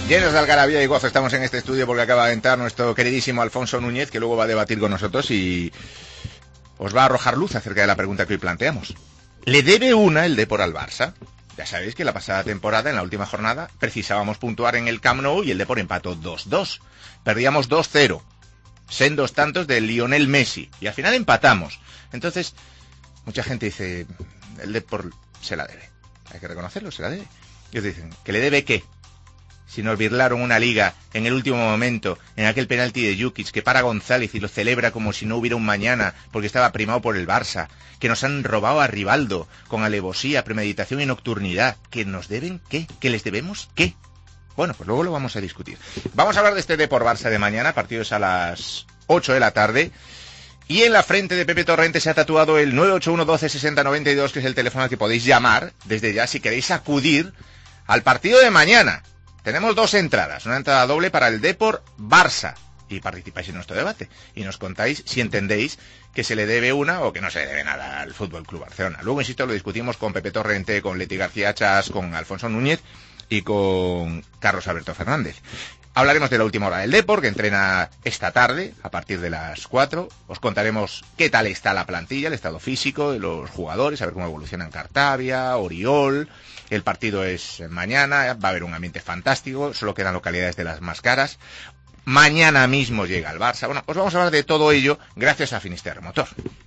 Llenos de algarabía y gozo estamos en este estudio porque acaba de entrar nuestro queridísimo Alfonso Núñez, que luego va a debatir con nosotros y os va a arrojar luz acerca de la pregunta que hoy planteamos. ¿Le debe una el Depor al Barça? Ya sabéis que la pasada temporada, en la última jornada, precisábamos puntuar en el Camp Nou y el Depor empató 2-2. Perdíamos 2-0. Sendos tantos de Lionel Messi. Y al final empatamos. Entonces, mucha gente dice, el Depor se la debe. Hay que reconocerlo, se la debe. Y os dicen, ¿que le debe qué? Si nos birlaron una liga en el último momento, en aquel penalti de Jukic, que para González y lo celebra como si no hubiera un mañana, porque estaba primado por el Barça, que nos han robado a Rivaldo con alevosía, premeditación y nocturnidad, ¿que nos deben qué? ¿Que les debemos qué? Bueno, pues luego lo vamos a discutir. Vamos a hablar de este Depor Barça de mañana, partidos a las 8 de la tarde, y en la frente de Pepe Torrente se ha tatuado el 981 12 60 92, que es el teléfono al que podéis llamar desde ya si queréis acudir al partido de mañana. Tenemos 2 entradas, una entrada doble para el Depor Barça, y participáis en nuestro debate, y nos contáis si entendéis que se le debe una o que no se le debe nada al Fútbol Club Barcelona. Luego, insisto, lo discutimos con Pepe Torrente, con Leti García Chas, con Alfonso Núñez y con Carlos Alberto Fernández. Hablaremos de la última hora del Depor, que entrena esta tarde, a partir de las 4. Os contaremos qué tal está la plantilla, el estado físico de los jugadores, a ver cómo evolucionan Cartavia, Oriol. El partido es mañana, va a haber un ambiente fantástico, solo quedan localidades de las más caras. Mañana mismo llega el Barça. Bueno, pues vamos a hablar de todo ello gracias a Finisterre Motor.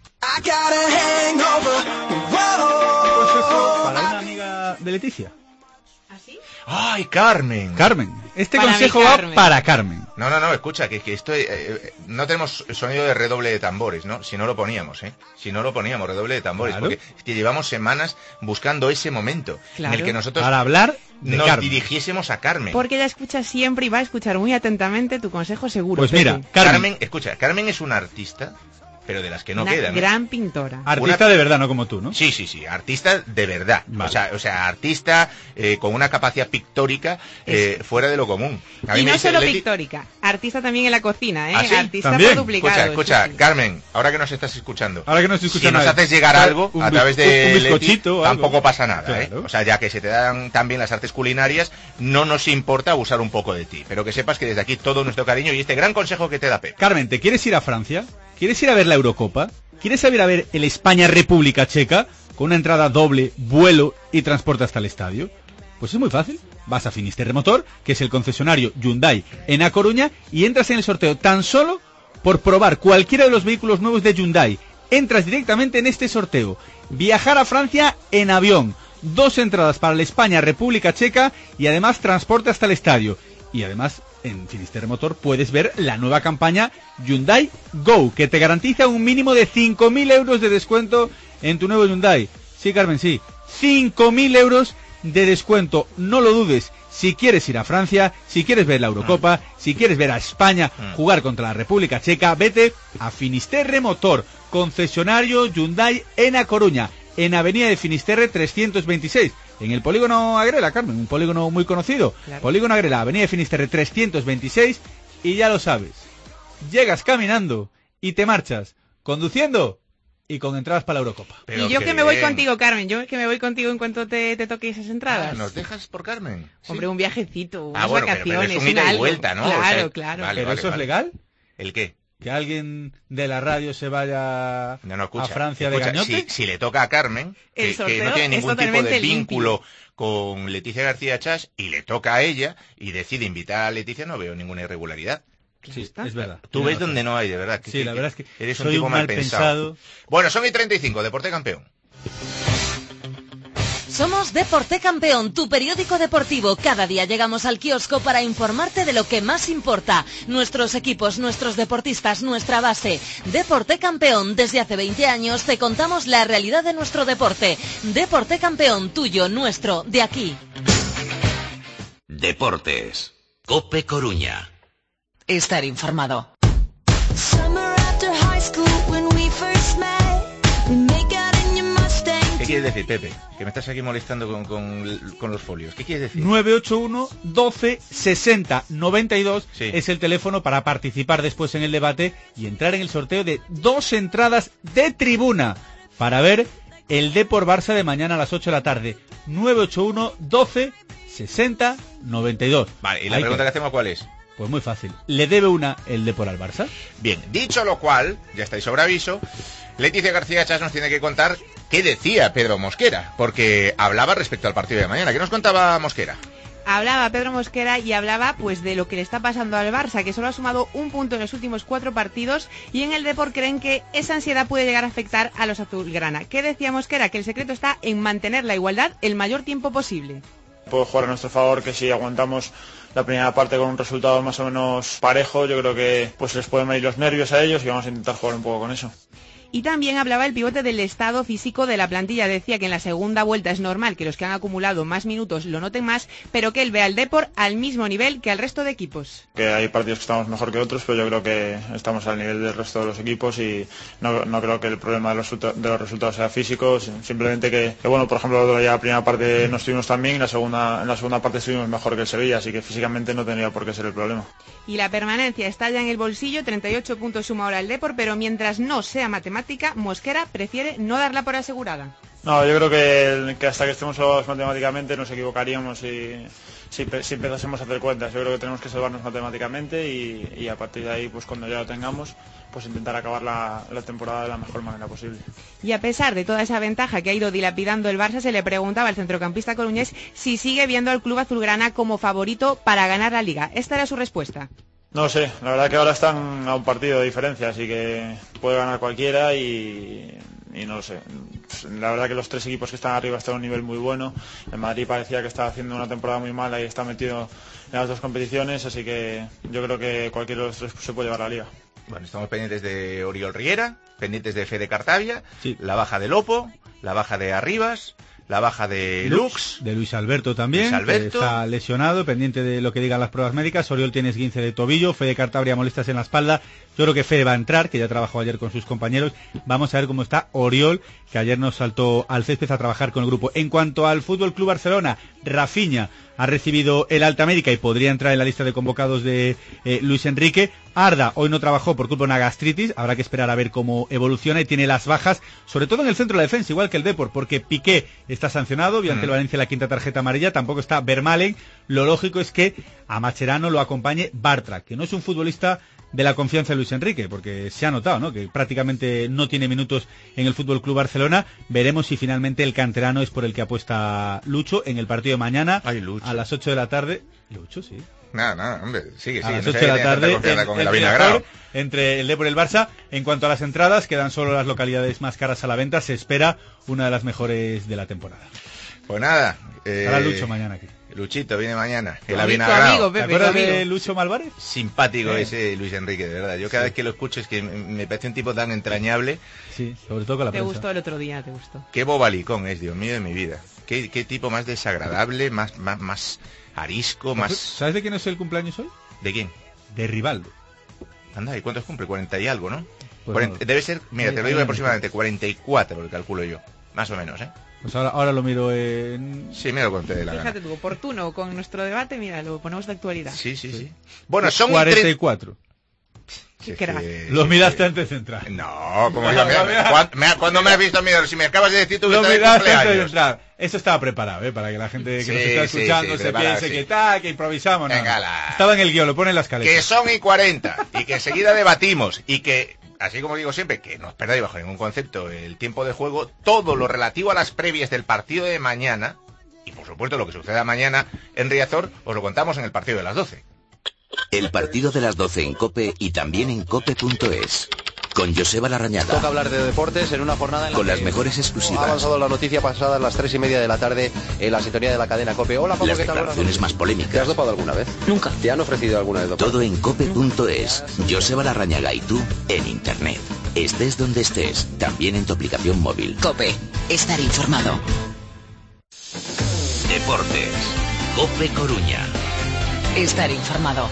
Para una amiga de Leticia. ¿Así? ¡Ay, Carmen! Carmen. Este Para consejo mi va Carmen. para Carmen. No, escucha, que esto no tenemos sonido de redoble de tambores, ¿no? Si no lo poníamos, Si no lo poníamos, redoble de tambores, Claro. porque es que llevamos semanas buscando ese momento Claro. en el que nosotros Para hablar de nos Carmen. dirigiésemos a Carmen. Porque ella escucha siempre y va a escuchar muy atentamente tu consejo seguro. Pues Pepe. mira, Carmen, Escucha, Carmen es una artista, pero de las que no una quedan. gran pintora. artista de verdad, no como tú, ¿no? Sí, artista de verdad. Vale. O sea, artista con una capacidad pictórica fuera de lo común. A mí Y me no dice solo Leti- pictórica, artista también en la cocina, ¿eh? ¿Ah, sí? Artista ¿También? por duplicado. Escucha, sí, sí. Carmen, ahora que nos estás escuchando, Ahora que no estoy si escuchando nos nada. haces llegar algo Un a través de un Leti, bizcochito o algo. tampoco pasa nada, Claro. O sea, ya que se te dan también las artes culinarias, no nos importa abusar un poco de ti, pero que sepas que desde aquí todo nuestro cariño y este gran consejo que te da Pep. Carmen, ¿te quieres ir a Francia? ¿Quieres ir a ver la Eurocopa? ¿Quieres ir a ver el España-República Checa? Con una entrada doble, vuelo y transporte hasta el estadio. Pues es muy fácil. Vas a Finisterre Motor, que es el concesionario Hyundai en A Coruña, y entras en el sorteo tan solo por probar cualquiera de los vehículos nuevos de Hyundai. Entras directamente en este sorteo. Viajar a Francia en avión. 2 entradas para la España-República Checa y además transporte hasta el estadio. Y además, en Finisterre Motor puedes ver la nueva campaña Hyundai Go, que te garantiza un mínimo de 5.000 euros de descuento en tu nuevo Hyundai. Sí, Carmen, sí. 5.000 euros de descuento. No lo dudes. Si quieres ir a Francia, si quieres ver la Eurocopa, si quieres ver a España jugar contra la República Checa, vete a Finisterre Motor, concesionario Hyundai en A Coruña, en Avenida de Finisterre 326. En el Polígono Agrela, Carmen, un polígono muy conocido. Claro. Polígono Agrela, Avenida de Finisterre 326, y ya lo sabes. Llegas caminando y te marchas conduciendo y con entradas para la Eurocopa. Pero Y yo qué que me voy bien. contigo, Carmen, yo que me voy contigo en cuanto te toque esas entradas. Ah, ¿nos dejas por Carmen? Sí. Hombre, un viajecito, unas bueno, pero vacaciones, es un ida y algo. vuelta, ¿no? Claro, O sea, claro. vale. ¿Pero eso es legal? ¿El qué? ¿Que alguien de la radio se vaya No, escucha, a Francia escucha, de gañote? si le toca a Carmen, El que sorteo no tiene es ningún tipo totalmente de limpio. vínculo con Leticia García Chas, y le toca a ella, y decide invitar a Leticia, no veo ninguna irregularidad. Sí, es verdad. Tú Tienes ves razón. donde no hay, de verdad. Sí, la verdad es que eres un soy tipo un mal mal pensado. pensado. Bueno, son y 35, Deporte Campeón. Somos Deporte Campeón, tu periódico deportivo. Cada día llegamos al kiosco para informarte de lo que más importa. Nuestros equipos, nuestros deportistas, nuestra base. Deporte Campeón, desde hace 20 años te contamos la realidad de nuestro deporte. Deporte Campeón, tuyo, nuestro, de aquí. Deportes. COPE Coruña. Estar informado. ¿Qué quieres decir, Pepe? Que me estás aquí molestando con los folios. ¿Qué quieres decir? 981 12 60 92 Sí. es el teléfono para participar después en el debate y entrar en el sorteo de 2 entradas de tribuna para ver el Depor Barça de mañana a las 8 de la tarde. 981 12 60-92. Vale, ¿y la pregunta que hacemos cuál es? Pues muy fácil. ¿Le debe una el Depor al Barça? Bien, dicho lo cual, ya estáis sobre aviso, Leticia García Chas nos tiene que contar qué decía Pedro Mosquera, porque hablaba respecto al partido de mañana. ¿Qué nos contaba Mosquera? Hablaba Pedro Mosquera y hablaba pues de lo que le está pasando al Barça, que solo ha sumado un punto en los últimos 4 partidos, y en el Depor creen que esa ansiedad puede llegar a afectar a los azulgrana. ¿Qué decía Mosquera? Que el secreto está en mantener la igualdad el mayor tiempo posible. Puede jugar a nuestro favor, que si aguantamos la primera parte con un resultado más o menos parejo, yo creo que pues les pueden venir los nervios a ellos y vamos a intentar jugar un poco con eso. Y también hablaba el pivote del estado físico de la plantilla. Decía que en la segunda vuelta es normal que los que han acumulado más minutos lo noten más, pero que él ve al Depor al mismo nivel que al resto de equipos. Que hay partidos que estamos mejor que otros, pero yo creo que estamos al nivel del resto de los equipos y no creo que el problema de los resultados sea físico, simplemente que bueno, por ejemplo, ya la primera parte no estuvimos tan bien, en la segunda parte estuvimos mejor que el Sevilla, así que físicamente no tendría por qué ser el problema. Y la permanencia está ya en el bolsillo, 38 puntos suma ahora el Depor, pero mientras no sea matemática, Mosquera prefiere no darla por asegurada. No, yo creo que hasta que estemos salvados matemáticamente nos equivocaríamos si empezásemos a hacer cuentas. Yo creo que tenemos que salvarnos matemáticamente y a partir de ahí, pues cuando ya lo tengamos, pues intentar acabar la temporada de la mejor manera posible. Y a pesar de toda esa ventaja que ha ido dilapidando el Barça, se le preguntaba al centrocampista coruñés si sigue viendo al club azulgrana como favorito para ganar la Liga. Esta era su respuesta. No sé, la verdad que ahora están a un partido de diferencia, así que puede ganar cualquiera y no lo sé. La verdad que los 3 equipos que están arriba están a un nivel muy bueno. El Madrid parecía que estaba haciendo una temporada muy mala y está metido en las 2 competiciones, así que yo creo que cualquiera de los 3 se puede llevar a la Liga. Bueno, estamos pendientes de Oriol Riera, pendientes de Fede Cartavia, sí. La baja de Lopo, la baja de Arribas, la baja de Lux, de Luis Alberto también, Luis Alberto, que está lesionado, pendiente de lo que digan las pruebas médicas. Oriol tiene esguince de tobillo, Fede Cartabria molestias en la espalda. Yo creo que Fede va a entrar, que ya trabajó ayer con sus compañeros. Vamos a ver cómo está Oriol, que ayer nos saltó al césped a trabajar con el grupo. En cuanto al Fútbol Club Barcelona, Rafinha ha recibido el alta médica y podría entrar en la lista de convocados de Luis Enrique. Arda hoy no trabajó por culpa de una gastritis, habrá que esperar a ver cómo evoluciona, y tiene las bajas, sobre todo en el centro de la defensa, igual que el Depor, porque Piqué está sancionado, vio ante el Valencia la 5ª tarjeta amarilla, tampoco está Vermaelen. Lo lógico es que a Mascherano lo acompañe Bartra, que no es un futbolista de la confianza de Luis Enrique, porque se ha notado, ¿no?, que prácticamente no tiene minutos en el Fútbol Club Barcelona. Veremos si finalmente el canterano es por el que apuesta Lucho en el partido de mañana. Ay, Lucho. A las 8 de la tarde. Lucho, sí. Nada, hombre, sigue. A las no 8 de la tarde, con el avinagrado. Entre el Depor y el Barça. En cuanto a las entradas, quedan solo las localidades más caras a la venta. Se espera una de las mejores de la temporada. Pues nada. Hará Lucho mañana aquí. Luchito viene mañana. El amigo, avinagrado. Pepe, ¿Te acuerdas de Lucho Malvarez? Simpático ese Luis Enrique, de verdad. Yo cada vez que lo escucho es que me parece un tipo tan entrañable. Sí, sobre todo con la Te prensa. gustó el otro día, te gustó. Qué bobalicón es, Dios mío, de mi vida. Qué tipo más desagradable, más arisco, más... ¿Sabes de quién es el cumpleaños hoy? ¿De quién? De Rivaldo. Anda, ¿y cuántos cumple? 40 y algo, ¿no? Pues Debe ser, mira, te lo digo aproximadamente 44, lo calculo yo. Más o menos, ¿eh? Pues ahora lo miro en... Sí, me lo conté de la Fíjate gana. tú, oportuno con nuestro debate, mira, lo ponemos de actualidad. Sí. Bueno, son 44. Qué crack. Lo miraste antes de entrar. No, como yo. ¿Cuándo me has visto mirar? Si me acabas de decir tú que Lo estás de miraste antes de cumpleaños. entrar. Eso estaba preparado, para que la gente que Sí, nos está escuchando sí, se preparado, piense sí. que improvisamos. No. Venga, la- Estaba en el guión, lo pone en las escaleta. Que son y 40 y que enseguida debatimos y que, así como digo siempre, que no os perdáis bajo ningún concepto el tiempo de juego, todo lo relativo a las previas del partido de mañana y por supuesto lo que suceda mañana en Riazor, os lo contamos en el partido de las 12. El partido de las 12 en COPE y también en cope.es. Con Joseba Larrañaga. Toca hablar de deportes en una jornada en la Con que las mejores ha exclusivas. avanzado la noticia pasada a las 3:30 de la tarde en la sintonía de la cadena COPE. Hola, Pablo, Las ¿qué tal? Buenas declaraciones noches. más ¿Te has polémicas. dopado alguna vez? Nunca. ¿Te han ofrecido alguna vez dopar? Todo en cope.es. Joseba Larrañaga y tú en internet. Estés donde estés, también en tu aplicación móvil. Cope. Estar informado. Deportes. Cope Coruña. Estar informado.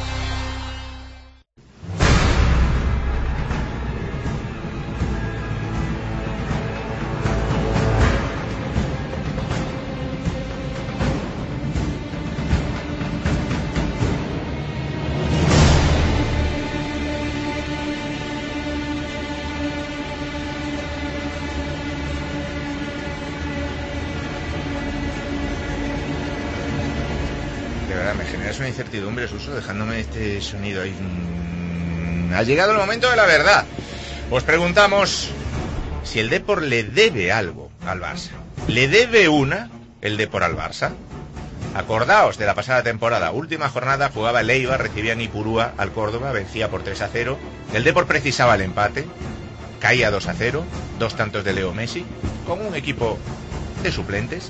una incertidumbre, Suso, dejándome este sonido ahí. Ha llegado el momento de la verdad. Os preguntamos si el Depor le debe algo al Barça. ¿Le debe una el Depor al Barça? Acordaos de la pasada temporada, última jornada, jugaba el Eibar, recibía Nipurúa al Córdoba, vencía por 3-0. El Depor precisaba el empate, caía 2-0, 2 tantos de Leo Messi, con un equipo de suplentes,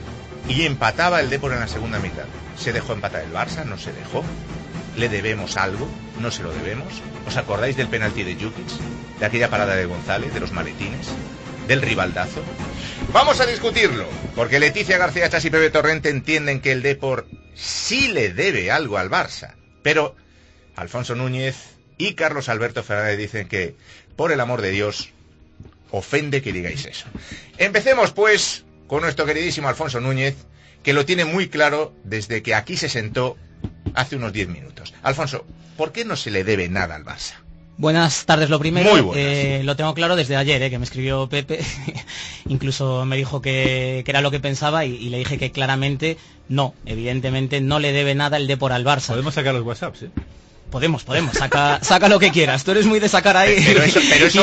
y empataba el Depor en la segunda mitad. ¿Se dejó empatar el Barça? ¿No se dejó? ¿Le debemos algo? ¿No se lo debemos? ¿Os acordáis del penalti de Jukic? ¿De aquella parada de González? ¿De los maletines? ¿Del rivaldazo? Vamos a discutirlo, porque Leticia García Chas y Pepe Torrente entienden que el Depor sí le debe algo al Barça, pero Alfonso Núñez y Carlos Alberto Fernández dicen que, por el amor de Dios, ofende que digáis eso. Empecemos, pues, con nuestro queridísimo Alfonso Núñez, que lo tiene muy claro desde que aquí se sentó hace unos 10 minutos. Alfonso, ¿por qué no se le debe nada al Barça? Buenas tardes, lo primero. Muy buenas. Lo tengo claro desde ayer, que me escribió Pepe. Incluso me dijo que era lo que pensaba y le dije que claramente no, evidentemente no le debe nada el Depor al Barça. Podemos sacar los WhatsApps, ¿eh? Podemos, saca lo que quieras. Tú eres muy de sacar ahí. Pero eso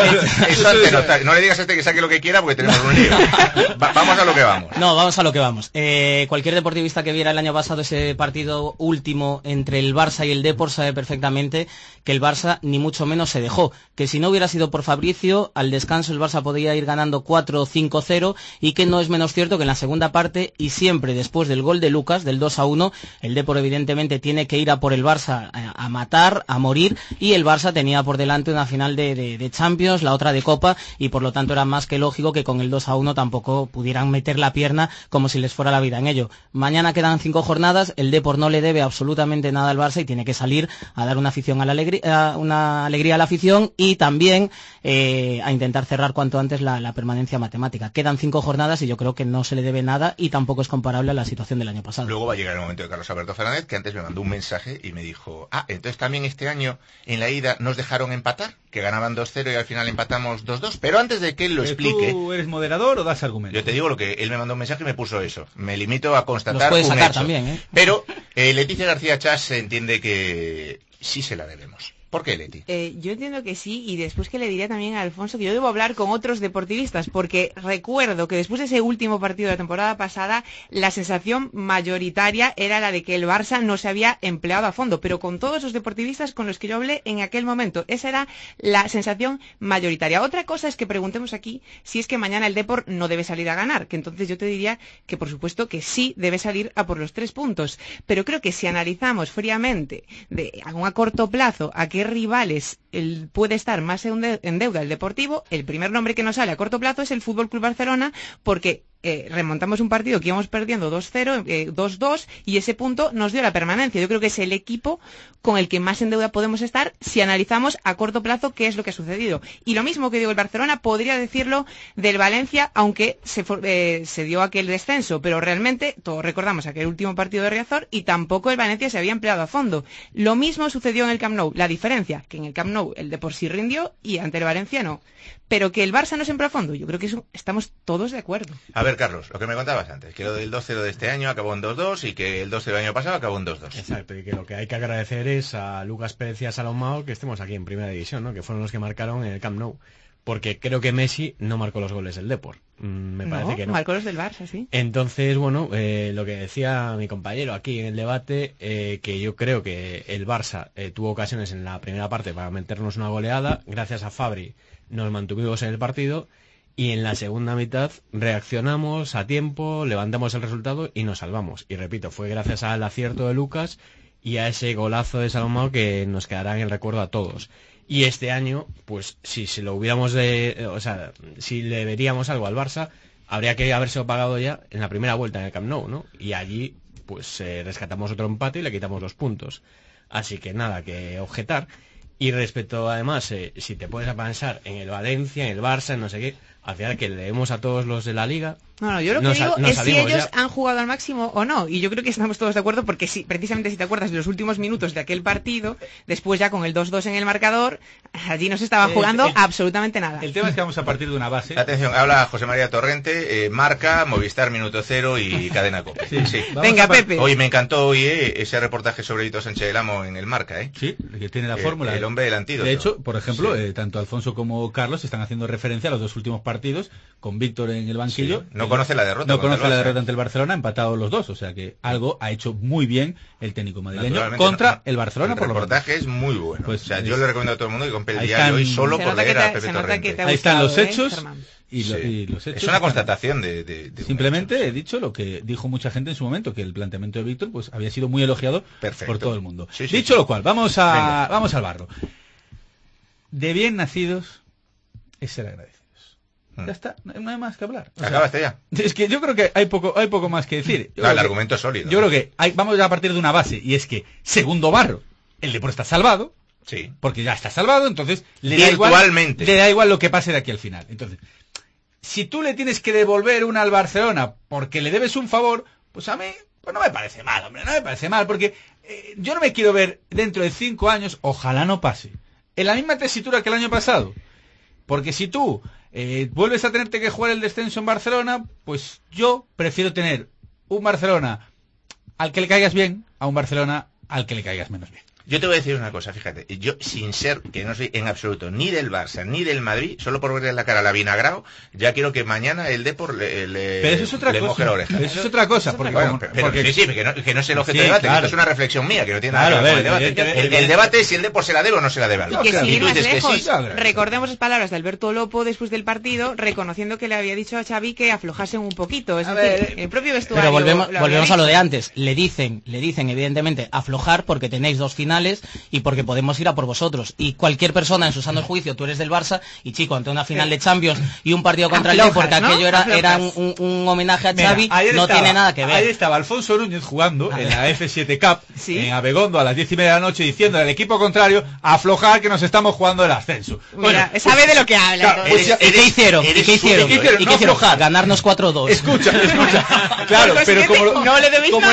antes no le digas a este que saque lo que quiera porque tenemos un lío. Vamos a lo que vamos. No, vamos a lo que vamos. Cualquier deportivista que viera el año pasado ese partido último entre el Barça y el Depor sabe perfectamente que el Barça ni mucho menos se dejó. Que si no hubiera sido por Fabricio, al descanso el Barça podría ir ganando 4-5-0 y que no es menos cierto que en la segunda parte y siempre después del gol de Lucas, del 2-1, el Depor evidentemente tiene que ir a por el Barça a matar, a morir, y el Barça tenía por delante una final de Champions, la otra de Copa, y por lo tanto era más que lógico que con el 2-1 tampoco pudieran meter la pierna como si les fuera la vida en ello. Mañana quedan 5 jornadas, el Depor no le debe absolutamente nada al Barça y tiene que salir a dar una alegría a la afición y también a intentar cerrar cuanto antes la permanencia matemática. Quedan 5 jornadas y yo creo que no se le debe nada y tampoco es comparable a la situación del año pasado. Luego va a llegar el momento de Carlos Alberto Fernández, que antes me mandó un mensaje y me dijo, entonces también este año en la ida nos dejaron empatar, que ganaban 2-0 y al final empatamos 2-2, pero antes de que él lo explique... ¿Tú eres moderador o das argumentos? Yo te digo lo que él me mandó un mensaje y me puso eso. Me limito a constatar los puedes un sacar hecho. También, ¿eh? Pero Leticia García Chas entiende que sí se la debemos. ¿Por qué, Leti? Yo entiendo que sí, y después que le diré también a Alfonso que yo debo hablar con otros deportivistas, porque recuerdo que después de ese último partido de la temporada pasada, la sensación mayoritaria era la de que el Barça no se había empleado a fondo, pero con todos los deportivistas con los que yo hablé en aquel momento, esa era la sensación mayoritaria. Otra cosa es que preguntemos aquí si es que mañana el Depor no debe salir a ganar, que entonces yo te diría que por supuesto que sí debe salir a por los 3 puntos, pero creo que si analizamos fríamente, a corto plazo, a qué rivales puede estar más en deuda el Deportivo, el primer nombre que nos sale a corto plazo es el Fútbol Club Barcelona, porque remontamos un partido que íbamos perdiendo 2-0, 2-2, y ese punto nos dio la permanencia. Yo creo que es el equipo con el que más en deuda podemos estar si analizamos a corto plazo qué es lo que ha sucedido. Y lo mismo que digo el Barcelona, podría decirlo del Valencia, aunque se dio aquel descenso, pero realmente todos recordamos aquel último partido de Riazor y tampoco el Valencia se había empleado a fondo. Lo mismo sucedió en el Camp Nou, la diferencia que en el Camp Nou el Depor sí rindió y ante el Valencia no. Pero que el Barça no se empleó a fondo, yo creo que eso estamos todos de acuerdo. A ver, Carlos, lo que me contabas antes, que lo del 2-0 de este año acabó en 2-2 y que el 2-0 del año pasado acabó en 2-2. Exacto, y que lo que hay que agradecer es a Lucas Pérez y a Salomao que estemos aquí en Primera División, ¿no? Que fueron los que marcaron en el Camp Nou. Porque creo que Messi no marcó los goles del Depor. Me parece que no. Marcó los del Barça, sí. Entonces, bueno, lo que decía mi compañero aquí en el debate, que yo creo que el Barça tuvo ocasiones en la primera parte para meternos una goleada. Gracias a Fabri nos mantuvimos en el partido. Y en la segunda mitad reaccionamos a tiempo, levantamos el resultado y nos salvamos. Y repito, fue gracias al acierto de Lucas y a ese golazo de Salomao que nos quedará en el recuerdo a todos. Y este año, pues si se lo hubiéramos si le deberíamos algo al Barça, habría que haberse pagado ya en la primera vuelta en el Camp Nou, ¿no? Y allí, pues rescatamos otro empate y le quitamos 2 puntos. Así que nada que objetar. Y respecto, además, si te pones a pensar en el Valencia, en el Barça, en no sé qué, al final que le debemos a todos los de la liga. No, yo lo que digo es si ellos han jugado al máximo o no. Y yo creo que estamos todos de acuerdo porque sí, precisamente si te acuerdas de los últimos minutos de aquel partido, después ya con el 2-2 en el marcador, allí no se estaba jugando absolutamente nada. El tema es que vamos a partir de una base. Atención, habla José María Torrente, Marca, Movistar Minuto Cero y Cadena COPE. Sí. Venga, Pepe. Hoy me encantó ese reportaje sobre Hito Sánchez del Amo en el Marca, ¿eh? Sí, que tiene la fórmula. El hombre del antídoto. De hecho, por ejemplo, tanto Alfonso como Carlos están haciendo referencia a los dos últimos partidos, con Víctor en el banquillo. Sí. No conoce la derrota. No conoce la derrota ante el Barcelona, empatados los dos. O sea que algo ha hecho muy bien el técnico madrileño contra el Barcelona. El reportaje es muy bueno. Pues, o sea, yo le recomiendo a todo el mundo que compre el diario hoy solo por leer a Pepe Torrente. Ahí están los hechos. Y los hechos. Es una constatación de simplemente he dicho lo que dijo mucha gente en su momento, que el planteamiento de Víctor pues había sido muy elogiado por todo el mundo. Dicho lo cual, vamos al barro. De bien nacidos es ser agradecidos. Ya está, no hay más que hablar. Acabaste ya. Es que yo creo que hay poco más que decir. El argumento es sólido. Yo creo que vamos a partir de una base, y es que, segundo barro, el Depor está salvado. Sí. Porque ya está salvado, entonces le da igual lo que pase de aquí al final. Entonces, si tú le tienes que devolver una al Barcelona porque le debes un favor, pues a mí pues no me parece mal, hombre, no me parece mal, porque yo no me quiero ver dentro de 5 años, ojalá no pase, en la misma tesitura que el año pasado. Porque si tú vuelves a tenerte que jugar el descenso en Barcelona, pues yo prefiero tener un Barcelona al que le caigas bien a un Barcelona al que le caigas menos bien. Yo te voy a decir una cosa, fíjate, yo sin ser, que no soy en absoluto ni del Barça ni del Madrid, solo por verle la cara a la Vinagrao, ya quiero que mañana el Depor le eso es otra cosa, moje la oreja. Eso es otra cosa, porque sí, que no es el objeto de debate, claro. Esto es una reflexión mía, que no tiene nada que ver con el debate. El debate es si el Depor se la debe o no se la debe al Barça. Y que sin ir más lejos, sí, recordemos las palabras de Alberto Lopo después del partido, reconociendo que le había dicho a Xavi que aflojasen un poquito, es decir, el propio vestuario. Pero volvemos a lo de antes, le dicen evidentemente aflojar porque tenéis 2 finales y porque podemos ir a por vosotros, y cualquier persona en su sano juicio, tú eres del Barça y chico, ante una final de Champions y un partido contra el Depor, porque aquello era un homenaje a Xavi, no tiene nada que ver. Ahí estaba Alfonso Núñez jugando en la F7 Cup en Abegondo a las 10:30 de la noche diciendo al equipo contrario aflojar que nos estamos jugando el ascenso. Mira, sabe de lo que habla. ¿Y qué hicieron? ¿Y qué hicieron? Ganarnos 4-2. Escucha. Claro, pero como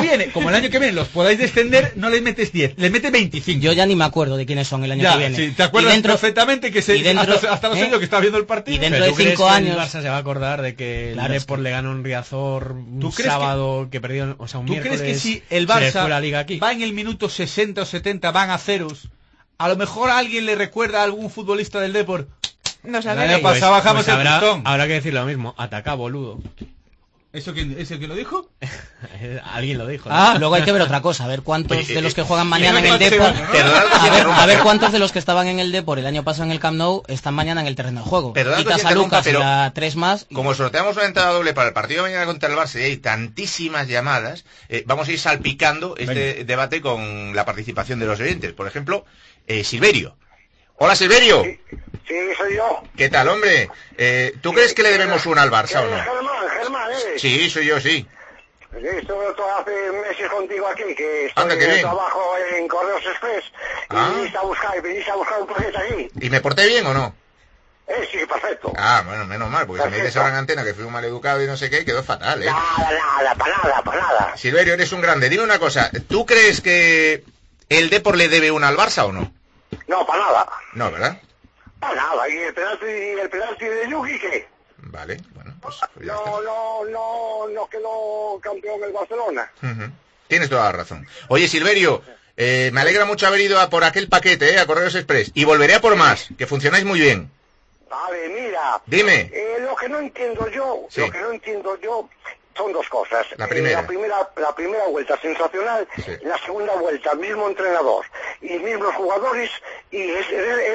el año que viene los podáis descender, no les metes 10, les metes 25. Yo ya ni me acuerdo de quiénes son el año que viene. Sí, te acuerdas perfectamente que hasta los años que estaba viendo el partido. Y dentro de 5 años el Barça se va a acordar de que el Depor le ganó un Riazor un sábado que perdió, o sea, un miércoles. ¿Tú crees que si el Barça va en el minuto 60 o 70, van a ceros, a lo mejor a alguien le recuerda a algún futbolista del Depor? No el año pasado bajamos el pistón. Habrá que decir lo mismo, ataca boludo. ¿Eso quién es el que lo dijo? Alguien lo dijo. Luego hay que ver otra cosa, a ver cuántos de los que juegan mañana en el Depor, a ver cuántos de los que estaban en el Depor el año pasado en el Camp Nou están mañana en el terreno de juego. Quitas a Lucas y a 3 más. Como sorteamos una entrada doble para el partido de mañana contra el Barça y hay tantísimas llamadas, vamos a ir salpicando este debate con la participación de los oyentes. Por ejemplo, Silverio. Hola, Silverio. Sí, soy yo. ¿Qué tal, hombre? ¿Tú crees que le debemos una al Barça o no? Germán, ¿eres? Sí, soy yo, sí. Estuve hace meses contigo aquí, que estoy de trabajo en Correos Express, y viniste a buscar un paquete aquí. ¿Y me porté bien o no? Sí, perfecto. Bueno, menos mal, porque si me dices ahora en antena que fui un maleducado y no sé qué, quedó fatal, Nada, para nada. Silverio, eres un grande. Dime una cosa, ¿tú crees que el Depor le debe una al Barça o no? No, para nada. No, ¿verdad? Para nada. ¿Y el penalti de Yuki qué? Vale, bueno, pues ya no quedó campeón el Barcelona. Tienes toda la razón. Oye, Silverio, me alegra mucho haber ido a por aquel paquete, a Correos Express, y volveré a por más, que funcionáis muy bien. Vale, mira. Dime. Lo que no entiendo yo son 2 cosas. La primera vuelta sensacional, la segunda vuelta mismo entrenador y mismos jugadores, y es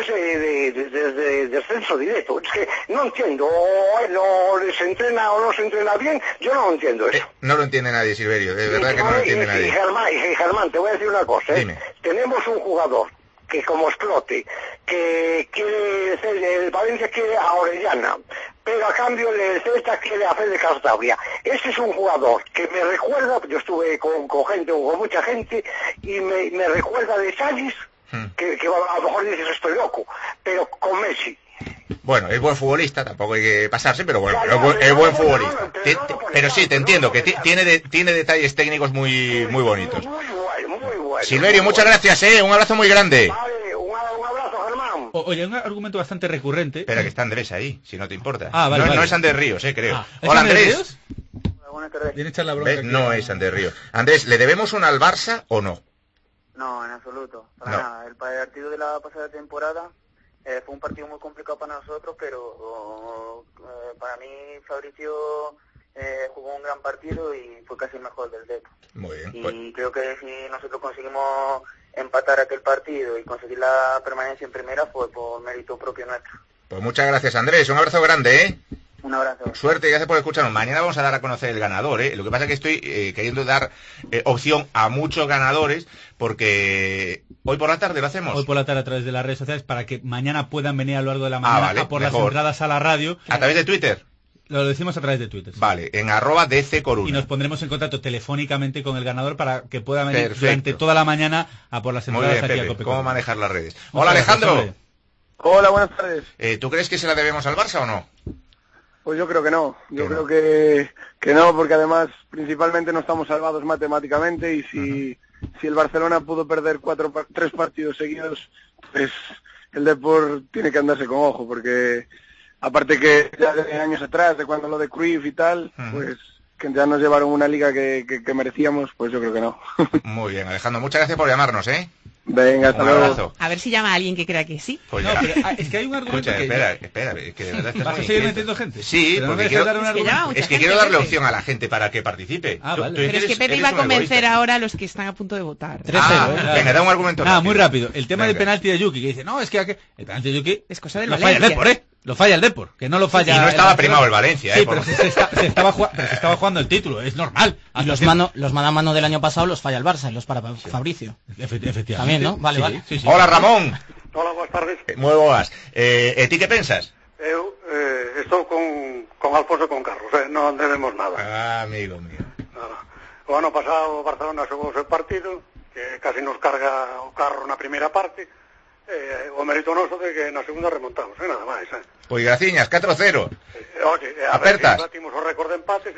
de descenso directo. Es que no entiendo, no se entrena o no se entrena bien, yo no entiendo eso. No lo entiende nadie, Silverio, de verdad que no lo entiende nadie. Y Germán, te voy a decir una cosa. Dime. Tenemos un jugador que como explote, que quiere el Valencia quiere a Orellana, pero a cambio el Celta quiere a Fede Castavia. Ese es un jugador que me recuerda, yo estuve con mucha gente, y me recuerda de Salis, que a lo mejor dices estoy loco, pero con Messi. Bueno, es buen futbolista, tampoco hay que pasarse, pero bueno, es buen futbolista. Pero sí, te entiendo, que tiene detalles técnicos muy bonitos. Muy bueno. Silverio, muchas gracias, un abrazo muy grande. Vale, un abrazo, Germán. Oye, un argumento bastante recurrente. Espera, que está Andrés ahí, si no te importa. Vale, no, vale. No es Andrés Ríos, creo. ¿Es Hola, Andrés Andrés. Ríos? Buenas tardes. Viene a echar la bronca aquí. No es Andrés Ríos. Andrés, ¿le debemos una al Barça o no? No, en absoluto. Para No. nada. El partido de la pasada temporada fue un partido muy complicado para nosotros, pero para mí Fabricio jugó un gran partido y fue casi el mejor del Depor. Muy bien. Y creo que si nosotros conseguimos empatar aquel partido y conseguir la permanencia en primera fue por mérito propio nuestro. Pues muchas gracias, Andrés. Un abrazo grande, Un abrazo. Suerte y gracias por escucharnos. Mañana vamos a dar a conocer el ganador, Lo que pasa es que estoy queriendo dar opción a muchos ganadores porque hoy por la tarde lo hacemos. Hoy por la tarde a través de las redes sociales para que mañana puedan venir a lo largo de la mañana vale, a por mejor. las entradas a la radio. ¿A través de Twitter? Lo decimos a través de Twitter. Sí. Vale, en @DCCoruna. Y nos pondremos en contacto telefónicamente con el ganador para que pueda venir Perfecto. durante toda la mañana a por las Muy entradas bien, aquí a Pepe. Cope. ¿Cómo manejar las redes? Muchas Hola, gracias, Alejandro. hombre. Hola, buenas tardes. ¿Tú crees que se la debemos al Barça o no? Pues yo creo que no. Yo Que creo que no, porque además principalmente no estamos salvados matemáticamente y si el Barcelona pudo perder 3 partidos seguidos, pues el Depor tiene que andarse con ojo, porque aparte que ya de años atrás, de cuando lo de Cruyff y tal, pues que ya nos llevaron una liga que merecíamos, pues yo creo que no. Muy bien, Alejandro. Muchas gracias por llamarnos, Venga, hasta Un luego. abrazo. A ver si llama a alguien que crea que sí. Pues No, ya. pero es que hay un argumento Escucha, que... espera, es que de verdad estás ¿Vas a muy seguir inquieto. metiendo gente? Sí, Pero no porque me dejes dar un argumento. es que quiero darle opción a la gente para que participe. Ah, vale. Pero es que Pepe iba a convencer ahora a los que están a punto de votar. Venga, da un argumento Nada, rápido. muy rápido. El tema del Venga. penalti de Yuki, que dice, no, es que el penalti de Yuki es cosa del lo falla el Valencia. Depor, Lo falla el Depor, que no lo falla. Y no estaba el primado el Valencia, Sí, por- pero se estaba jugando el título, es normal. Y los mano a mano del año pasado los falla el Barça y los para Fabricio. Efectivamente. También, ¿no? Vale, Sí, vale. sí, sí. Hola, Ramón. Hola, buenas tardes. Muy boas. ¿Ti qué pensas? Estou con Alfonso con Carlos, non debemos nada. Ah, amigo mío. O ano pasado o Barcelona xogou o seu partido, que casi nos carga o carro na primeira parte, o mérito noso de que na segunda remontamos, nada máis. Pois graciñas, 4-0. Oye, a Apertas. ver si batimos o récord de empates,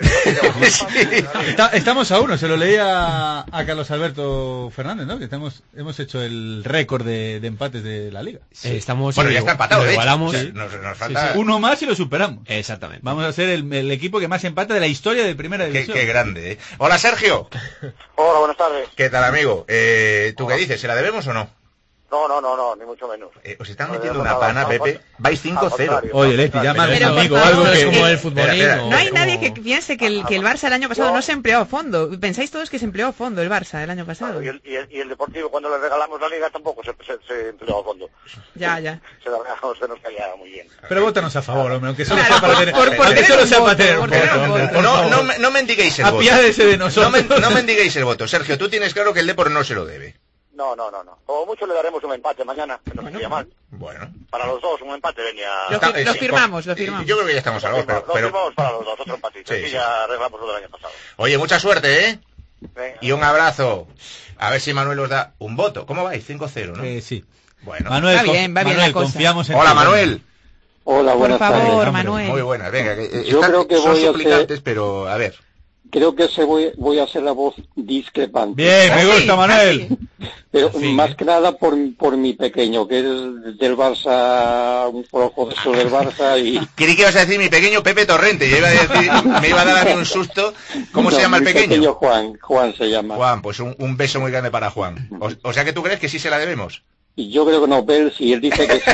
Estamos a uno, se lo leía a Carlos Alberto Fernández, ¿no? Que hemos hecho el récord de empates de la Liga. Estamos Bueno, ya está empatado, lo de hecho. igualamos. Sí, nos falta... Sí, uno más y lo superamos. Exactamente. Vamos a ser el equipo que más empata de la historia de Primera División. Qué grande, Hola, Sergio. Hola, buenas tardes. ¿Qué tal, amigo? ¿Tú qué dices? ¿Se la debemos o no? No, ni mucho menos. Os están No metiendo debemos una nada, pana, Pepe. Vais 5-0. Oye, Leti, llama Pero, a un por amigo, favor, algo que... Es como el Espera, futbolismo. No hay como- nadie que piense que el Barça el año pasado no se empleó a fondo. Pensáis todos que se empleó a fondo el Barça el año pasado. Y el Deportivo, cuando le regalamos la liga, tampoco se empleó a fondo. Ya. Se la regalamos, se nos caía muy bien. Pero votanos a favor, hombre, aunque solo Claro, sea para tener... por aunque tener solo un sea para voto, tener por un tener voto, un hombre, voto. por favor. No mendiguéis el voto. Apiádese de nosotros. No mendiguéis el voto. Sergio, tú tienes claro que el Depor no se lo debe. No. O mucho le daremos un empate mañana, que no sería mal. Bueno. Para los dos, un empate venía... Lo Sí, firmamos. Yo creo que ya estamos salvados, Lo pero... firmamos para los dos, otro empatito. Sí, y sí. ya arreglamos lo del año pasado. Oye, mucha suerte, Venga. Y un abrazo. A ver si Manuel os da un voto. ¿Cómo vais? 5-0, ¿no? Sí. Bueno. Manuel, Va bien Manuel, la cosa. confiamos en Hola, ti. Manuel. Hola, Por buenas favor, tardes. Manuel. Muy buenas. Venga, Yo creo que son voy a suplicantes, pero a ver. Creo que voy a hacer la voz discrepante. Bien, me gusta, Manuel. Pero Sí, más que nada por mi pequeño, que es del Barça, un flojo de eso del Barça y... Creí que ibas a decir mi pequeño Pepe Torrente. Yo iba a decir, me iba a dar a mí un susto. ¿Cómo No, se llama el mi pequeño? Juan se llama. Juan, pues un beso muy grande para Juan. O sea que tú crees que sí se la debemos. Y yo creo que no, pero si él dice que sí.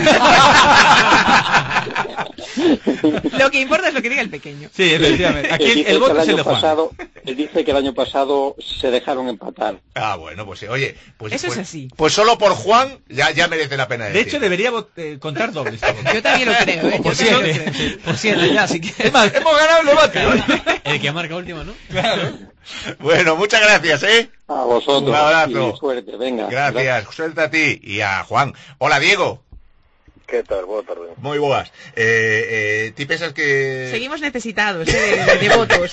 Lo que importa es lo que diga el pequeño. Sí, efectivamente. Él Aquí dice el voto que es el de Juan. Él dice que el año pasado se dejaron empatar. Ah, bueno, pues oye, pues Eso es así. Pues solo por Juan ya merece la pena De decir. hecho, debería contar doble este voto. Yo también lo creo, ¿eh? Por Yo también lo 7. creo. Por 7 ya, así que... Es más, hemos ganado el debate. El que marca último, ¿no? Claro. Bueno, muchas gracias, A vosotros. Un abrazo. Y suerte, venga. Gracias, suelta a ti y a Juan. Hola, Diego. ¿Qué tal? Buenas tardes. Muy boas. ¿Ti pensas que... Seguimos necesitados de votos.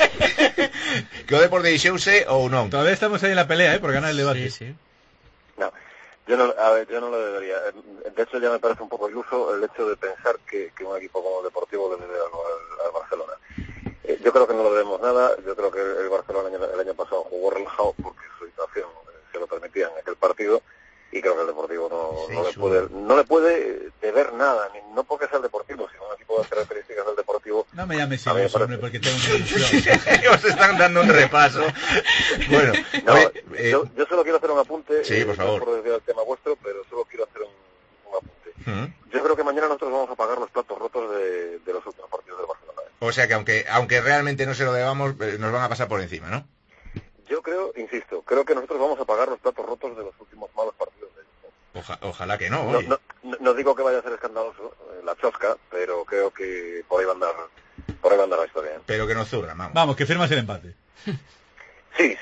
que o Depor deixouse ou non? Todavía estamos ahí en la pelea, por ganar el debate. Sí. No. Yo no lo debería. De hecho, ya me parece un poco iluso el hecho de pensar que un equipo como el Deportivo le debe algo al Barcelona. Yo creo que no le debemos nada. Yo creo que el Barcelona el año pasado jugó relajado porque su situación se lo permitía en aquel partido, y creo que el Deportivo no le puede deber nada, no porque sea el Deportivo, sino un equipo de características del Deportivo. No me llames iluso, hombre, porque tengo Os están dando un repaso. Bueno, yo solo quiero hacer un apunte. Sí, por favor. No por desviar el tema vuestro, pero solo quiero hacer un apunte. Yo creo que mañana nosotros vamos a pagar los platos rotos de los últimos partidos del Barcelona. O sea que aunque realmente no se lo debamos, nos van a pasar por encima, ¿no? Yo creo que nosotros vamos a pagar los platos rotos de los últimos malos partidos de ellos. Ojalá que no. No digo que vaya a ser escandaloso la chosca, pero creo que por ahí va a andar la historia. Pero que no zurra, vamos. Vamos, que firmas el empate. Sí.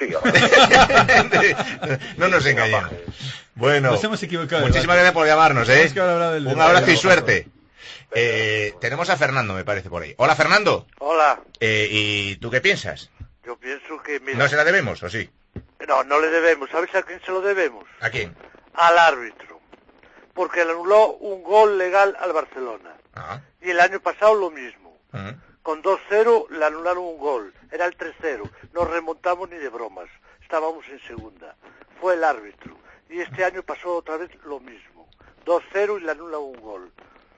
No nos engañemos. Bueno, nos hemos equivocado. Muchísimas gracias por llamarnos, ¿eh? Un abrazo y suerte. Pero... tenemos a Fernando, me parece, por ahí. Hola, Fernando. Hola. ¿Y tú qué piensas? Yo pienso que... Mira, ¿No se la debemos, o sí? No le debemos. ¿Sabes a quién se lo debemos? ¿A quién? Al árbitro. Porque le anuló un gol legal al Barcelona. Y el año pasado lo mismo. Con 2-0 le anularon un gol. Era el 3-0. No remontamos ni de bromas. Estábamos en segunda. Fue el árbitro. Y este año pasó otra vez lo mismo. 2-0 y le anula un gol.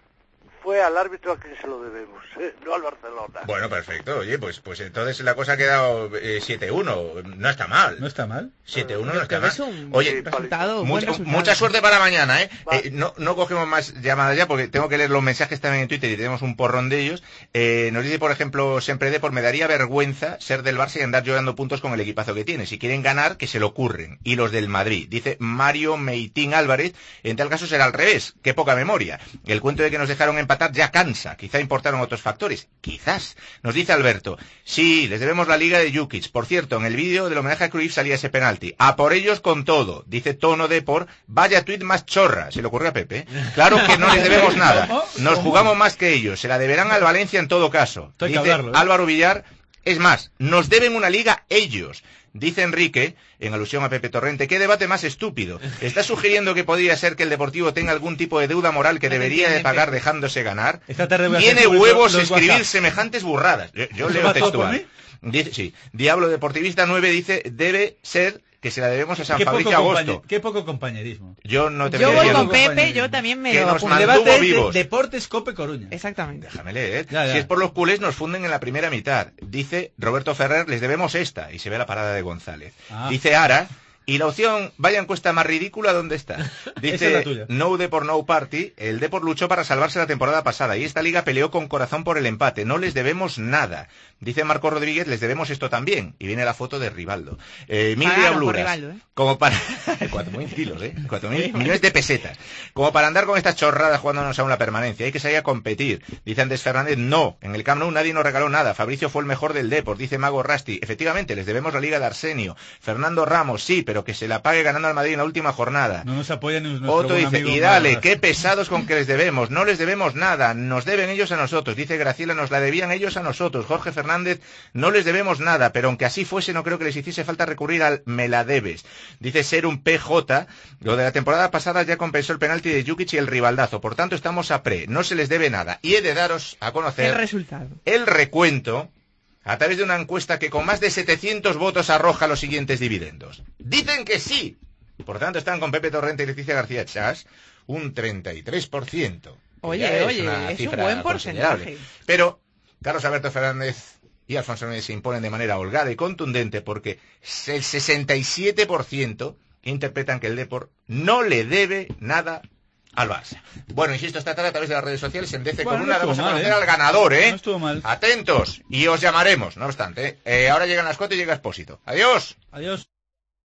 Fue al árbitro a quien se lo debemos, no al Barcelona. Bueno, perfecto. Oye, pues entonces la cosa ha quedado 7-1. No está mal. ¿No está mal? 7-1 no está mal. Oye, resultado, mucha suerte para mañana, ¿eh? No cogemos más llamadas ya porque tengo que leer los mensajes también en Twitter y tenemos un porrón de ellos. Nos dice, por ejemplo, Siempre me daría vergüenza ser del Barça y andar llorando puntos con el equipazo que tiene. Si quieren ganar, que se lo ocurren. Y los del Madrid. Dice Mario Meitín Álvarez, en tal caso será al revés. Qué poca memoria. El cuento de que nos dejaron empatar ya cansa, quizá importaron otros factores, quizás. Nos dice Alberto, sí, les debemos la liga de Jukic. Por cierto, en el vídeo del homenaje a Cruyff salía ese penalti. A por ellos con todo, dice Tono Depor, vaya tuit más chorra, se le ocurrió a Pepe. Claro que no les debemos nada, nos jugamos más que ellos, se la deberán al Valencia en todo caso. Dice Álvaro Villar, es más, nos deben una liga ellos. Dice Enrique, en alusión a Pepe Torrente, ¿qué debate más estúpido? ¿Está sugiriendo que podría ser que el Deportivo tenga algún tipo de deuda moral que debería de pagar dejándose ganar? ¿Tiene huevos escribir semejantes burradas? Yo leo textual. Dice, sí, Diablo Deportivista 9 dice, debe ser que se la debemos a San Fabricio Agosto. Qué poco compañerismo. Yo voy con Pepe, yo también me lo apunto. Mantuvo vivos. Deportes Cope Coruña. Exactamente. Déjame leer. Ya. Si es por los culés, nos funden en la primera mitad. Dice Roberto Ferrer, les debemos esta. Y se ve la parada de González. Dice Ara, y la opción, vaya encuesta más ridícula, ¿dónde está? Dice, no Depor no party, el Depor luchó para salvarse la temporada pasada y esta liga peleó con corazón por el empate, no les debemos nada. Dice Marco Rodríguez, les debemos esto también. Y viene la foto de Rivaldo. 1.000 diabluras. Como para... 4.000 kilos, 4.000 millones de pesetas. Como para andar con estas chorradas jugándonos a una permanencia. Hay que salir a competir. Dice Andrés Fernández, no. En el Camp Nou nadie nos regaló nada. Fabricio fue el mejor del Depor. Dice Mago Rasti. Efectivamente, les debemos la liga de Arsenio. Fernando Ramos, sí, pero que se la pague ganando al Madrid en la última jornada. No nos apoyan en nuestro Otto dice, amigo y dale, qué pesados con que les debemos. No les debemos nada. Nos deben ellos a nosotros. Dice Graciela, nos la debían ellos a nosotros. Jorge Fernández, no les debemos nada, pero aunque así fuese, no creo que les hiciese falta recurrir al me la debes. Dice ser un PJ, lo de la temporada pasada ya compensó el penalti de Jukic y el rivaldazo, por tanto estamos a pre, no se les debe nada. Y he de daros a conocer el resultado. El recuento a través de una encuesta que con más de 700 votos arroja los siguientes dividendos. Dicen que sí. Por tanto están con Pepe Torrente y Leticia García Chas un 33%. Oye, es un buen porcentaje. Pero Carlos Alberto Fernández y Alfonso Núñez se imponen de manera holgada y contundente porque el 67% interpretan que el Depor no le debe nada al Barça. Bueno, insisto, esta tarde a través de las redes sociales en DC Columna vamos a conocer al ganador, No estuvo mal. Atentos, y os llamaremos, no obstante. Ahora llegan las 4 y llega Expósito. Adiós. Adiós.